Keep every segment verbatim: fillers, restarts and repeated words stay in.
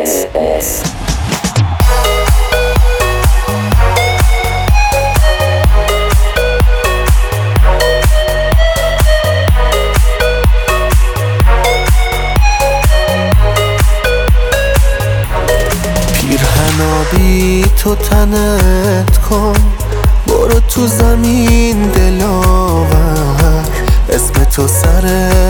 اس اس. پیرهنابی تو تنت کن، برو تو زمین دلاور، اسم تو سر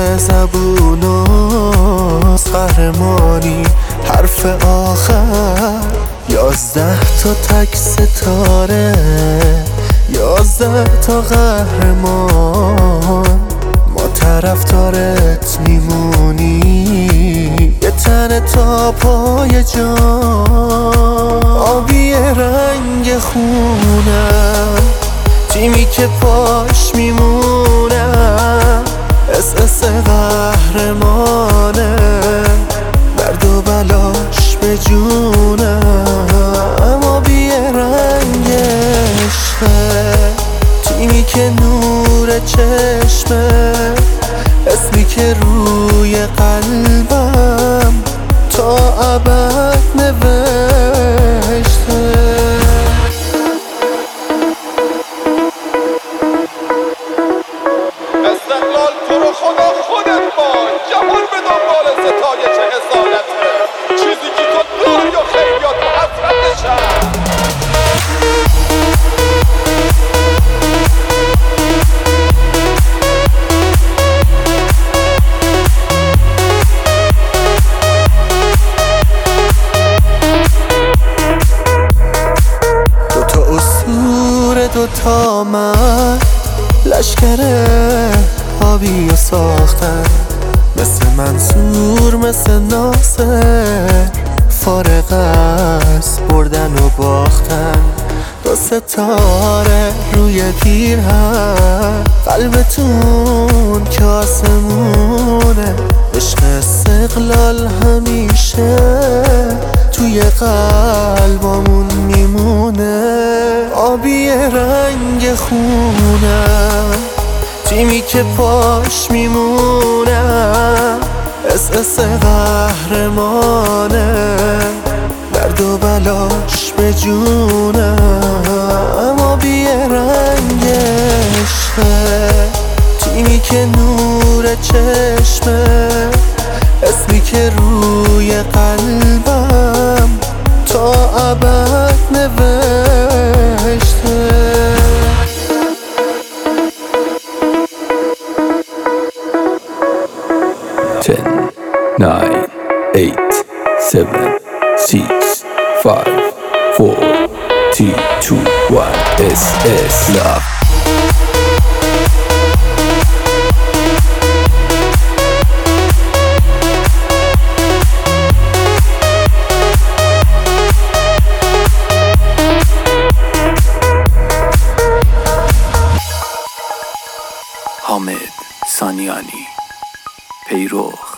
زبوناست، قهرمانی حرف آخر. یازده تا تک ستاره، یازده تا قهرمان، ما طرفدارت میمونی، یه تن تا پای جان. آبی رنگ خونم، تیمی که پاش میمونم، اس اس قهرمانه، درد و بلاش به جونم. آبی رنگ عشقه، تیمی که نور چشمه، اسمی که روی قلبم تا ابد نوشته. استقلال تو رو خدا خودت باش، جهان به دنبال ستایش اصالته، چیزی که تو داری و خیلیا تو حسرتشن. دوتا من لشکر آبی و ساختن، مثل منصور مثل ناصر، فارغ از بردن و باختن. دو ستاره روی پیرهن، قلبتون که آسمونه، عشق استقلال همیشه توی قلبمون میمونه. آبی رنگ خونم، تیمی که پاش میمونم، اس اس قهرمانه، درد و بلاش به جونم. آبی رنگ عشقه، تیمی که نور چشمه، اسمی که روی قلبم تا ابد نوشته. ten, nine, eight, seven, six, five, four, three, two, one. اس اس Love. حامد سانیانی، پیروخ.